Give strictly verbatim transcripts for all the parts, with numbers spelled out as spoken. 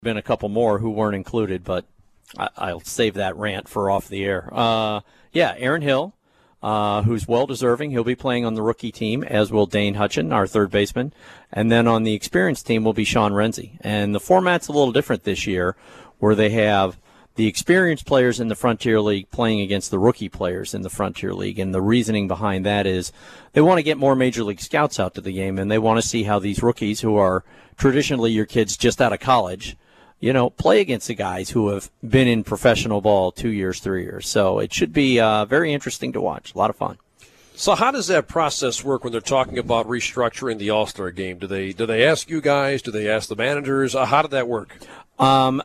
been a couple more who weren't included, but I, I'll save that rant for off the air. Uh, yeah, Aaron Hill, uh, who's well-deserving. He'll be playing on the rookie team, as will Dane Hutchin, our third baseman. And then on the experienced team will be Sean Renzi. And the format's a little different this year, where they have the experienced players in the Frontier League playing against the rookie players in the Frontier League. And the reasoning behind that is they want to get more Major League scouts out to the game, and they want to see how these rookies, who are traditionally your kids just out of college, you know, play against the guys who have been in professional ball two years, three years. So it should be uh, very interesting to watch. A lot of fun. So how does that process work when they're talking about restructuring the All-Star game? Do they do they ask you guys? Do they ask the managers? Uh, how did that work? Um,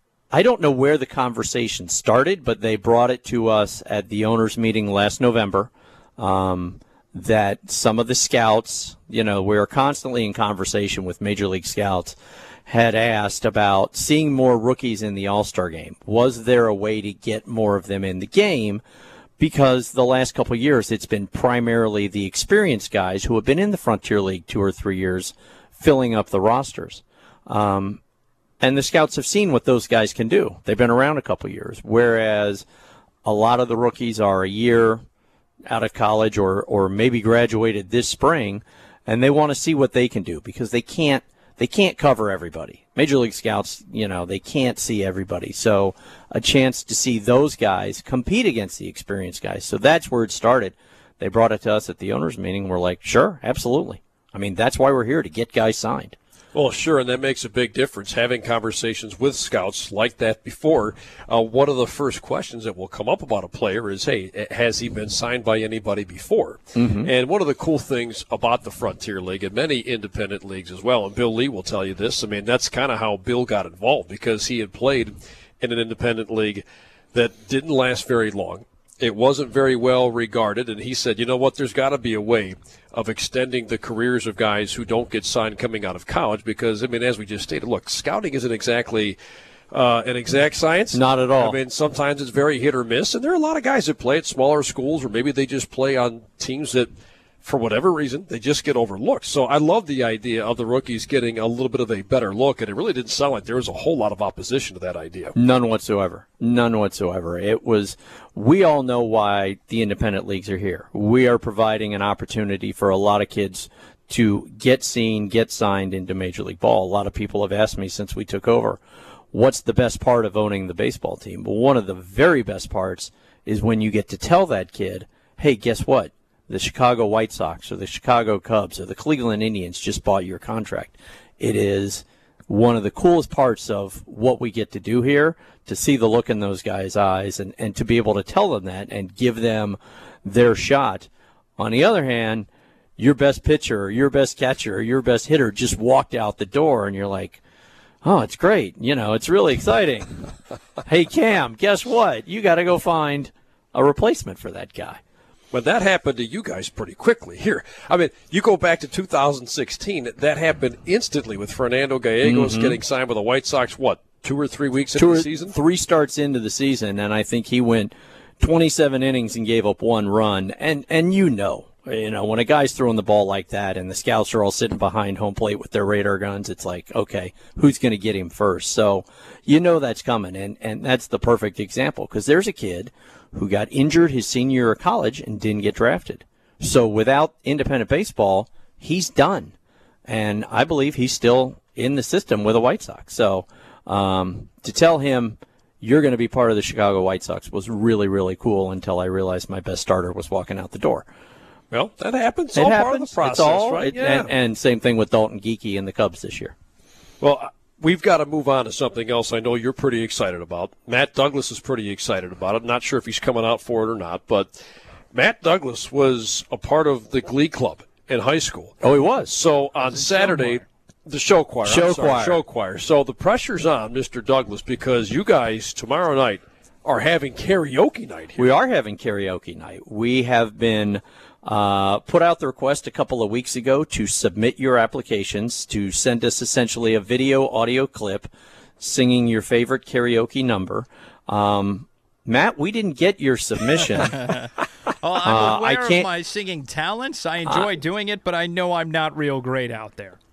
I don't know where the conversation started, but they brought it to us at the owners' meeting last November. Um, that some of the scouts, you know, we're constantly in conversation with Major League scouts, had asked about seeing more rookies in the All-Star game. Was there a way to get more of them in the game? Because the last couple of years, it's been primarily the experienced guys who have been in the Frontier League two or three years filling up the rosters. Um, and the scouts have seen what those guys can do. They've been around a couple of years, whereas a lot of the rookies are a year out of college or, or maybe graduated this spring, and they want to see what they can do because they can't They can't cover everybody. Major League Scouts, you know, they can't see everybody. So a chance to see those guys compete against the experienced guys. So that's where it started. They brought it to us at the owners' meeting. We're like, sure, absolutely. I mean, that's why we're here, to get guys signed. Well, sure, and that makes a big difference, having conversations with scouts like that before. Uh, one of the first questions that will come up about a player is, hey, has he been signed by anybody before? Mm-hmm. And one of the cool things about the Frontier League and many independent leagues as well, and Bill Lee will tell you this, I mean, that's kind of how Bill got involved, because he had played in an independent league that didn't last very long. It wasn't very well regarded, and he said, you know what, there's got to be a way of extending the careers of guys who don't get signed coming out of college because, I mean, as we just stated, look, scouting isn't exactly uh, an exact science. Not at all. I mean, sometimes it's very hit or miss, and there are a lot of guys that play at smaller schools or maybe they just play on teams that, for whatever reason, they just get overlooked. So I love the idea of the rookies getting a little bit of a better look, and it really didn't sound like there was a whole lot of opposition to that idea. None whatsoever. None whatsoever. It was, we all know why the independent leagues are here. We are providing an opportunity for a lot of kids to get seen, get signed into Major League Ball. A lot of people have asked me since we took over, what's the best part of owning the baseball team? Well, one of the very best parts is when you get to tell that kid, hey, guess what? The Chicago White Sox or the Chicago Cubs or the Cleveland Indians just bought your contract. It is one of the coolest parts of what we get to do here, to see the look in those guys' eyes and, and to be able to tell them that and give them their shot. On the other hand, your best pitcher or your best catcher or your best hitter just walked out the door and you're like, oh, it's great. You know, it's really exciting. Hey, Cam, guess what? You got to go find a replacement for that guy. But that happened to you guys pretty quickly here. I mean, you go back to two thousand sixteen, that happened instantly with Fernando Gallegos mm-hmm. getting signed with the White Sox, what, two or three weeks into two the season? Three starts into the season, and I think he went twenty-seven innings and gave up one run. And, and you know, you know, when a guy's throwing the ball like that and the scouts are all sitting behind home plate with their radar guns, it's like, okay, who's going to get him first? So you know that's coming, and, and that's the perfect example, because there's a kid who got injured his senior year of college and didn't get drafted. So without independent baseball, he's done. And I believe he's still in the system with the White Sox. So um, to tell him you're going to be part of the Chicago White Sox was really, really cool until I realized my best starter was walking out the door. Well, that happens. It's it all happens. part of the process, it's all, right? It, yeah. and, and same thing with Dalton Geeky and the Cubs this year. Well, we've got to move on to something else I know you're pretty excited about. Matt Douglas is pretty excited about it. I'm not sure if he's coming out for it or not, but Matt Douglas was a part of the Glee Club in high school. Oh, he was. So on Saturday, the show choir. Show I'm sorry, choir. Show choir. So the pressure's on Mister Douglas because you guys tomorrow night are having karaoke night here. We are having karaoke night. We have been uh, put out the request a couple of weeks ago to submit your applications, to send us essentially a video audio clip singing your favorite karaoke number. Um, Matt, we didn't get your submission. Well, I'm Uh, aware I of can't- my singing talents. I enjoy doing it, but I know I'm not real great out there.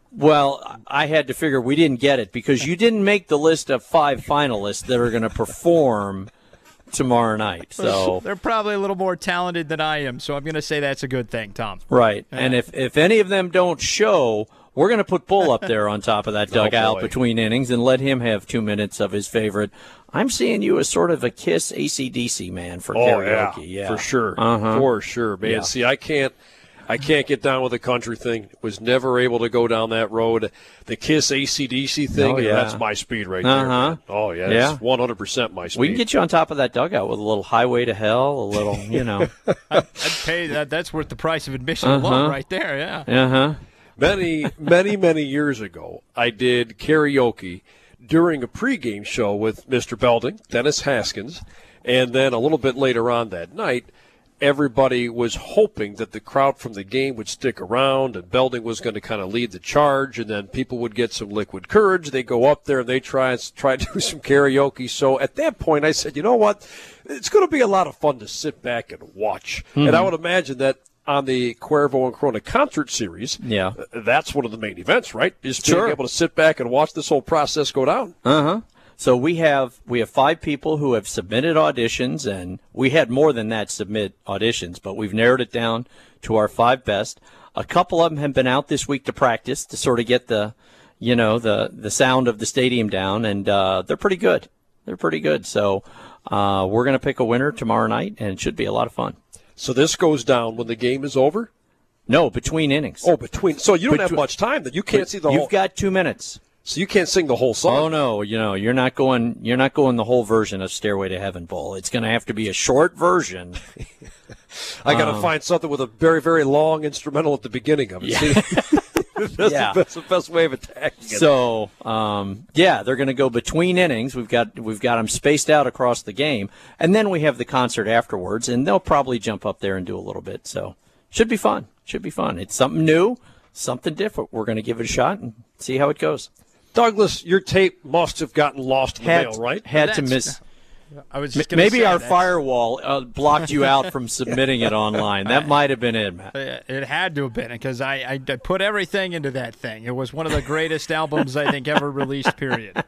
Well, I had to figure we didn't get it because you didn't make the list of five finalists that are going to perform tomorrow night. So they're probably a little more talented than I am, so I'm going to say that's a good thing, Tom. Right. Yeah. And if, if any of them don't show, we're going to put Bull up there on top of that dugout oh between innings and let him have two minutes of his favorite. I'm seeing you as sort of a KISS A C D C man for oh, karaoke. Yeah, yeah. for sure. Uh-huh. For sure, man. Yeah. See, I can't I can't get down with the country thing. Was never able to go down that road. The KISS A C D C thing, oh, yeah. that's my speed right uh-huh. there. Man. Oh, yeah, yeah. That's one hundred percent my speed. We can get you on top of that dugout with a little Highway to Hell, a little, you know. I'd, I'd pay that. That's worth the price of admission uh-huh. alone right there, yeah. Uh-huh. Many, many, many years ago, I did karaoke during a pregame show with Mister Belding, Dennis Haskins, and then a little bit later on that night, everybody was hoping that the crowd from the game would stick around and Belding was going to kind of lead the charge, and then people would get some liquid courage. They go up there and they try, try to do some karaoke. So at that point, I said, you know what? It's going to be a lot of fun to sit back and watch. Mm-hmm. And I would imagine that on the Cuervo and Corona concert series, yeah, that's one of the main events, right? Is being sure. able to sit back and watch this whole process go down. Uh-huh. So we have we have five people who have submitted auditions, and we had more than that submit auditions, but we've narrowed it down to our five best. A couple of them have been out this week to practice to sort of get the, you know, the the sound of the stadium down, and uh, they're pretty good. They're pretty good. So uh, we're going to pick a winner tomorrow night, and it should be a lot of fun. So this goes down when the game is over? No, between innings. Oh, between. So you don't Between, have much time that you can't see the you've whole. You've got two minutes. So you can't sing the whole song. Oh no, you know you're not going. You're not going the whole version of "Stairway to Heaven," Bull. It's going to have to be a short version. I got to um, find something with a very, very long instrumental at the beginning of it. Yeah. See? that's, yeah. the, that's the best way of attacking it. So, um, yeah, they're going to go between innings. We've got we've got them spaced out across the game, and then we have the concert afterwards, and they'll probably jump up there and do a little bit. So, should be fun. Should be fun. It's something new, something different. We're going to give it a shot and see how it goes. Douglas, your tape must have gotten lost in the had, mail, right? Had that's, to miss. I was just maybe say, our that's... firewall uh, blocked you out from submitting it online. That might have been it, Matt. It had to have been because I, I, I put everything into that thing. It was one of the greatest albums I think ever released. Period.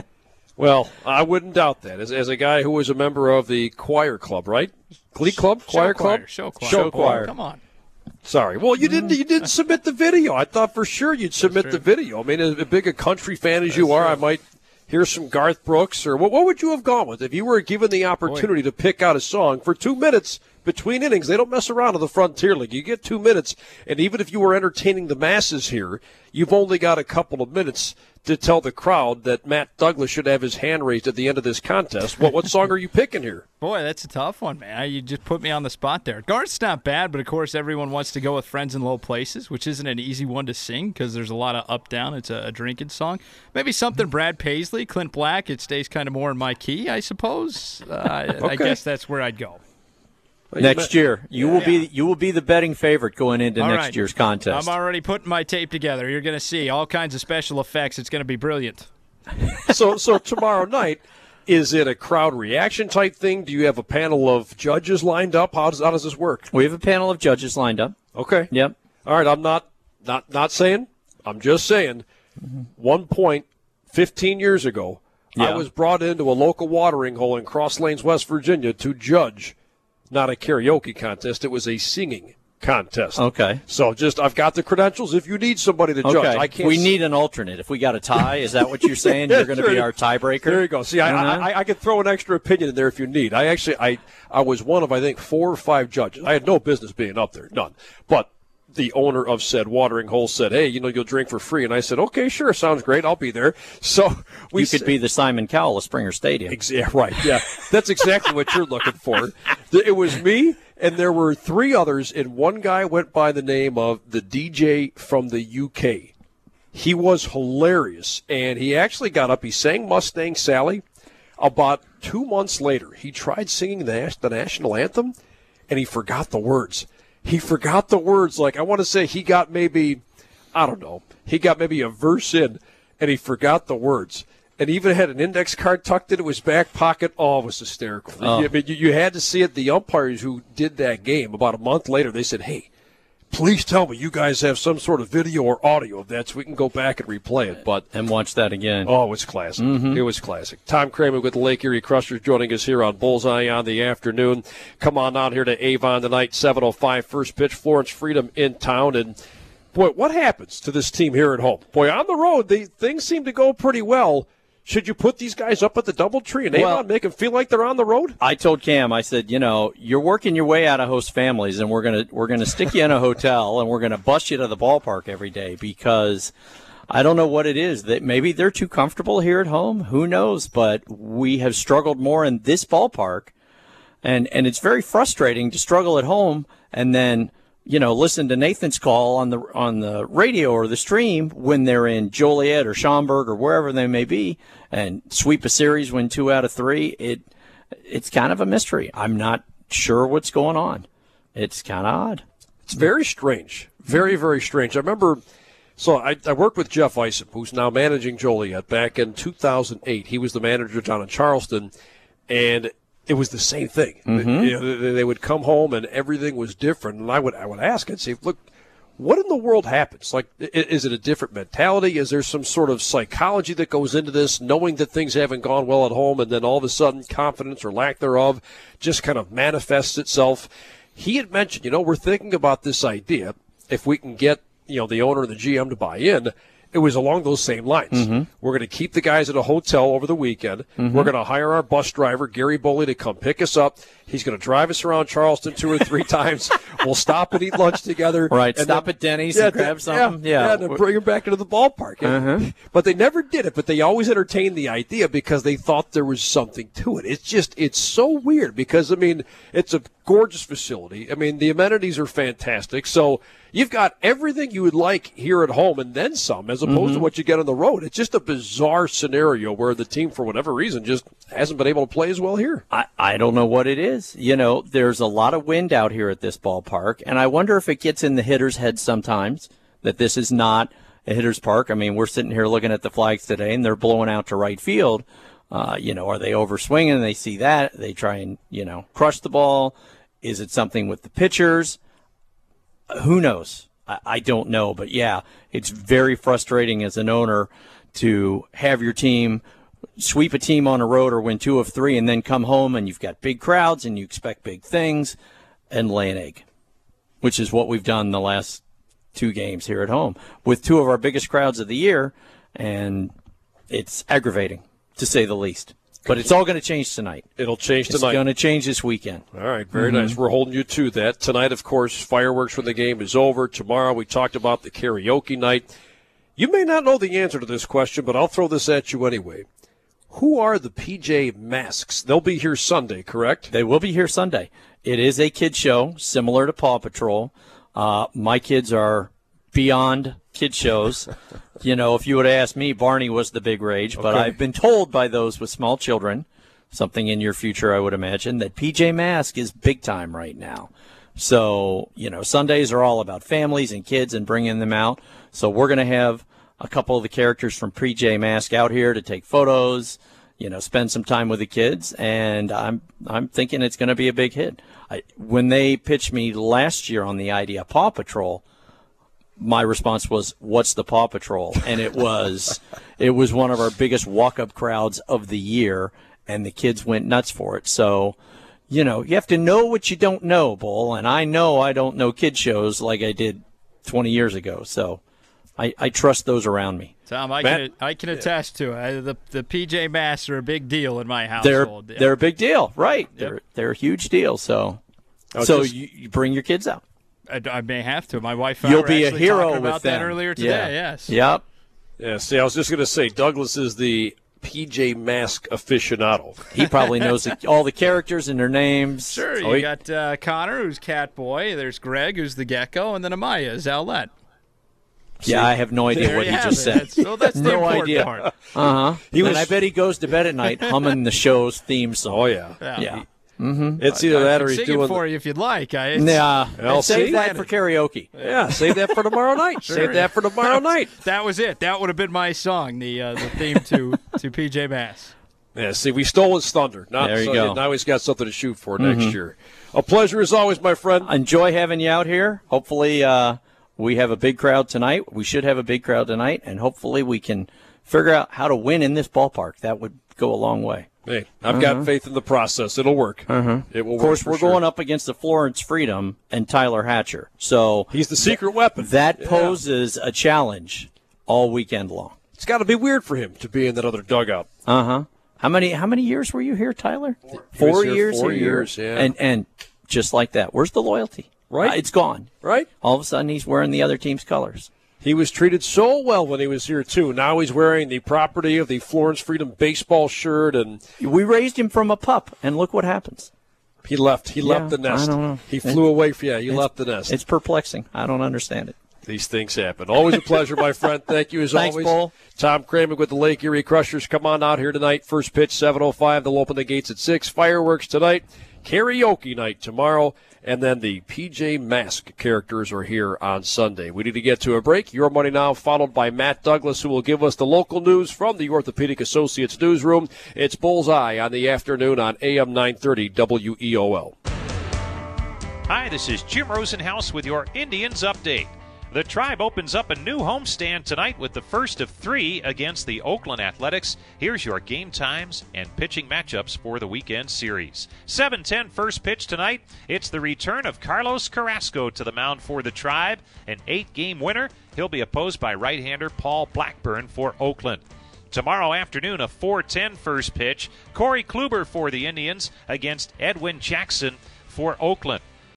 Well, I wouldn't doubt that. As, as a guy who was a member of the choir club, right? Glee club, show choir choir, club, show choir, show choir. Come on. Sorry. Well, you didn't. You didn't submit the video. I thought for sure you'd submit the video. I mean, as big a country fan as That's you are, true. I might hear some Garth Brooks or what? What would you have gone with if you were given the opportunity Boy. to pick out a song for two minutes between innings? They don't mess around in the Frontier League. You get two minutes, and even if you were entertaining the masses here, you've only got a couple of minutes to tell the crowd that Matt Douglas should have his hand raised at the end of this contest. What what song are you picking here? Boy, that's a tough one, man. You just put me on the spot there. Garth's not bad, but of course everyone wants to go with Friends in Low Places, which isn't an easy one to sing because there's a lot of up down. It's a, a drinking song. Maybe something Brad Paisley, Clint Black. It stays kind of more in my key, I suppose. Uh, okay. I guess that's where I'd go. Next year, you yeah. will be you will be the betting favorite going into all next right. year's contest. I'm already putting my tape together. You're going to see all kinds of special effects. It's going to be brilliant. so, so tomorrow night, is it a crowd reaction type thing? Do you have a panel of judges lined up? How does how does this work? We have a panel of judges lined up. Okay. Yep. All right. I'm not not not saying. I'm just saying. Mm-hmm. One point, fifteen years ago, yeah. I was brought into a local watering hole in Cross Lanes, West Virginia, to judge. Not a karaoke contest. It was a singing contest. Okay. So just I've got the credentials. If you need somebody to okay. judge, I can't. We need an alternate. If we got a tie, is that what you're saying? You're going to sure. be our tiebreaker? There you go. See, I, uh-huh. I, I could throw an extra opinion in there if you need. I actually, I, I was one of, I think, four or five judges. I had no business being up there, none. But the owner of said watering hole said, hey, you know, you'll drink for free. And I said, okay, sure, sounds great. I'll be there. So we You could s- be the Simon Cowell of Springer Stadium. Ex- yeah, right, yeah. That's exactly what you're looking for. It was me, and there were three others, and one guy went by the name of the D J from the U K. He was hilarious, and he actually got up. He sang Mustang Sally. About two months later, he tried singing the, the national anthem, and he forgot the words. He forgot the words. Like, I want to say he got maybe, I don't know, he got maybe a verse in, and he forgot the words. And even had an index card tucked into his back pocket. Oh, it was hysterical. Oh. I mean, you, you had to see it. The umpires who did that game about a month later, they said, hey, please tell me you guys have some sort of video or audio of that so we can go back and replay it. But and watch that again. Oh, it's classic. Mm-hmm. It was classic. Tom Kramer with the Lake Erie Crushers joining us here on Bullseye on the afternoon. Come on out here to Avon tonight, seven oh five first pitch. Florence Freedom in town. And, boy, what happens to this team here at home? Boy, on the road, they, things seem to go pretty well. Should you put these guys up at the DoubleTree and Well, Avon, make them feel like they're on the road? I told Cam, I said, you know, you're working your way out of host families, and we're gonna we're gonna stick you in a hotel, and we're gonna bus you to the ballpark every day because I don't know what it is that maybe they're too comfortable here at home. Who knows? But we have struggled more in this ballpark, and and it's very frustrating to struggle at home and then, you know, listen to Nathan's call on the on the radio or the stream when they're in Joliet or Schaumburg or wherever they may be, and sweep a series, win two out of three. It it's kind of a mystery. I'm not sure what's going on. It's kind of odd. It's very strange. Very, very strange. I remember, so I, I worked with Jeff Isom, who's now managing Joliet, back in two thousand eight. He was the manager down in Charleston, and it was the same thing. Mm-hmm. You know, they, they would come home and everything was different. And I would I would ask, I'd say, look, what in the world happens? Like, is it a different mentality? Is there some sort of psychology that goes into this, knowing that things haven't gone well at home, and then all of a sudden confidence or lack thereof just kind of manifests itself? He had mentioned, you know, we're thinking about this idea. If we can get, you know, the owner and the G M to buy in, it was along those same lines. Mm-hmm. We're going to keep the guys at a hotel over the weekend. Mm-hmm. We're going to hire our bus driver, Gary Boley, to come pick us up. He's going to drive us around Charleston two or three times. We'll stop and eat lunch together. Right, and stop then, at Denny's yeah, and grab something. Yeah, Yeah, yeah, and then bring him back into the ballpark. Uh-huh. But they never did it, but they always entertained the idea because they thought there was something to it. It's just, it's so weird because, I mean, it's a gorgeous facility. I mean, the amenities are fantastic. So you've got everything you would like here at home and then some, as opposed Mm-hmm. to what you get on the road. It's just a bizarre scenario where the team, for whatever reason, just hasn't been able to play as well here. I, I don't know what it is. You know, there's a lot of wind out here at this ballpark, and I wonder if it gets in the hitter's head sometimes that this is not a hitter's park. I mean, we're sitting here looking at the flags today, and they're blowing out to right field. Uh, you know, are they overswinging and they see that? They try and, you know, crush the ball. Is it something with the pitchers? Who knows? I, I don't know. But, yeah, it's very frustrating as an owner to have your team sweep a team on a road or win two of three and then come home and you've got big crowds and you expect big things and lay an egg, which is what we've done the last two games here at home with two of our biggest crowds of the year, and it's aggravating, to say the least. But it's all going to change tonight. It'll change It's tonight. going to change this weekend. All right, very Mm-hmm. nice. We're holding you to that. Tonight, of course, fireworks when the game is over. Tomorrow, we talked about the karaoke night. You may not know the answer to this question, but I'll throw this at you anyway. Who are the P J Masks? They'll be here Sunday, correct? They will be here Sunday. It is a kid show, similar to Paw Patrol. Uh, my kids are beyond kid shows. You know, if you would have asked me, Barney was the big rage. But Okay. I've been told by those with small children, something in your future I would imagine, that P J Mask is big time right now. So, you know, Sundays are all about families and kids and bringing them out. So we're going to have a couple of the characters from P J Mask out here to take photos, you know, spend some time with the kids, and I'm I'm thinking it's going to be a big hit. I, when they pitched me last year on the idea of Paw Patrol, my response was, "What's the Paw Patrol?" And it was it was one of our biggest walk-up crowds of the year, and the kids went nuts for it. So, you know, you have to know what you don't know, Bull, and I know I don't know kid shows like I did twenty years ago. So I, I trust those around me. Tom, I Matt? can I can attest to it. The the P J Masks are a big deal in my They're household. they're a big deal, right? They're they're a huge deal. So Oh, so just- you, you bring your kids out. I, I may have to. My wife and I You'll were be a actually hero talking about with that them. earlier today. Yeah. Yes. Yep. Yeah, see, I was just going to say, Douglas is the P J Mask aficionado. He probably knows the, all the characters and their names. Sure. You Oh, he- got uh, Connor, who's Catboy. There's Greg, who's the Gecko, and then Amaya is Owlette. Yeah, I have no idea There what you he have just it. said. That's, well, that's the No important idea. part. Uh huh. He And was- I bet he goes to bed at night humming the show's theme song. Oh, yeah. Yeah. Yeah. It's either that I or can he's sing doing it for you if you'd like. I, it's- Yeah. Well, And save see? that for karaoke. Yeah, save that for tomorrow night. Save that for tomorrow night. That was it. That would have been my song, the uh, the theme to, to P J Masks. Yeah, see, we stole his thunder. Not There you so, go. Now he's got something to shoot for mm-hmm. next year. A pleasure as always, my friend. Enjoy having you out here. Hopefully uh, we have a big crowd tonight. We should have a big crowd tonight, and hopefully we can figure out how to win in this ballpark. That would go a long way. Hey, I've uh-huh. got faith in the process. It'll work. Uh-huh. It will. Of course, work for we're sure. going up against the Florence Freedom and Tyler Hatcher. So he's the secret weapon. That yeah. poses a challenge all weekend long. It's got to be weird for him to be in that other dugout. Uh huh. How many how many years were you here, Tyler? Four, four here years. Four here? years. Yeah. And and just like that, where's the loyalty? Right. Uh, it's gone. Right. All of a sudden, he's wearing the other team's colors. He was treated so well when he was here, too. Now he's wearing the property of the Florence Freedom baseball shirt. And we raised him from a pup, and look what happens. He left. He yeah, left the nest. I don't know. He flew it, away. For, yeah, he left the nest. It's perplexing. I don't understand it. These things happen. Always a pleasure, my friend. Thank you as Thanks, always. Paul. Tom Kramer with the Lake Erie Crushers. Come on out here tonight. First pitch, seven oh five. They'll open the gates at six. Fireworks tonight. Karaoke night tomorrow. And then the P J Mask characters are here on Sunday. We need to get to a break. Your Money Now, followed by Matt Douglas, who will give us the local news from the Orthopedic Associates newsroom. It's Bullseye on the afternoon on A M nine thirty W E O L. Hi, this is Jim Rosenhaus with your Indians Update. The Tribe opens up a new homestand tonight with the first of three against the Oakland Athletics. Here's your game times and pitching matchups for the weekend series. seven ten first pitch tonight. It's the return of Carlos Carrasco to the mound for the Tribe, an eight-game winner. He'll be opposed by right-hander Paul Blackburn for Oakland. Tomorrow afternoon, a four ten first pitch. Corey Kluber for the Indians against Edwin Jackson for Oakland.